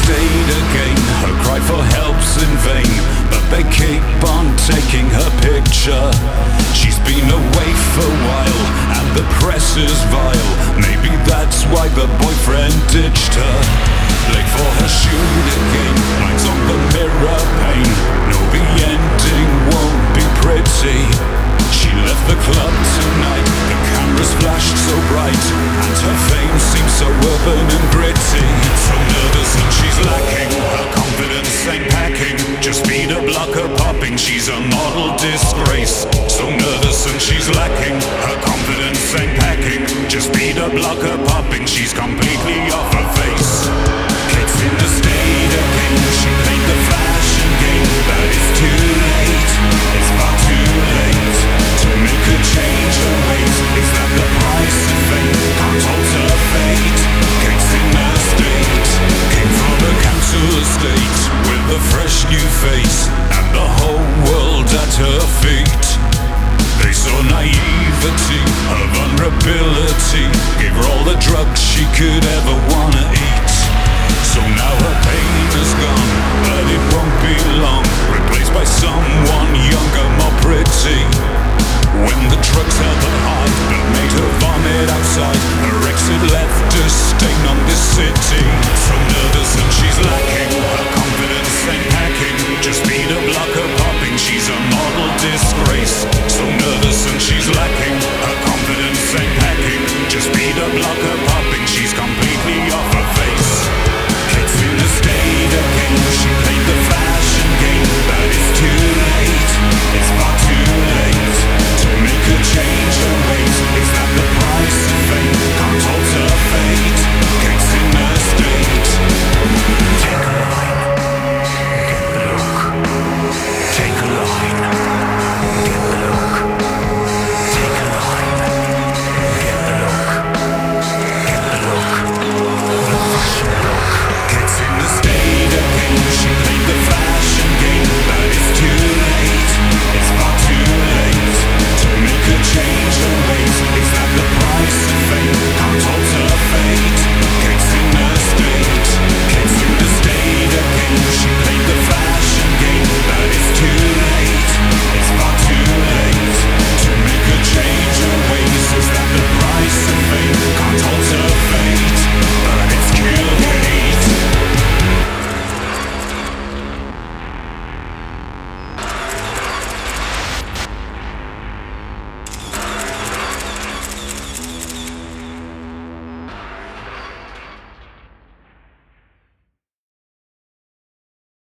state again. Her cry for help's in vain, but they keep on taking her picture. She's been away for a while, and the press is vile. Maybe that's why the boyfriend ditched her. Late for her shoot again, lines on the mirror pane. No, the ending won't be pretty. She left the club tonight, the cameras flashed so bright, and her fame seems so urban and gritty. So nervous and she's lacking, her confidence ain't packing. Just speed a blocker popping, she's a model disgrace. So nervous and she's lacking, her confidence ain't packing. Just speed a blocker popping, she's completely off her face. Kids in the state again, she played the fashion game, but it's too late, it's far too late to make her change her ways. Is that the price of fame? Can't alter fate. Kate's in the state, came from a council estate with a fresh new face and the whole world at her feet. They saw naivety, her vulnerability, gave her all the drugs she could ever wanna eat. So now her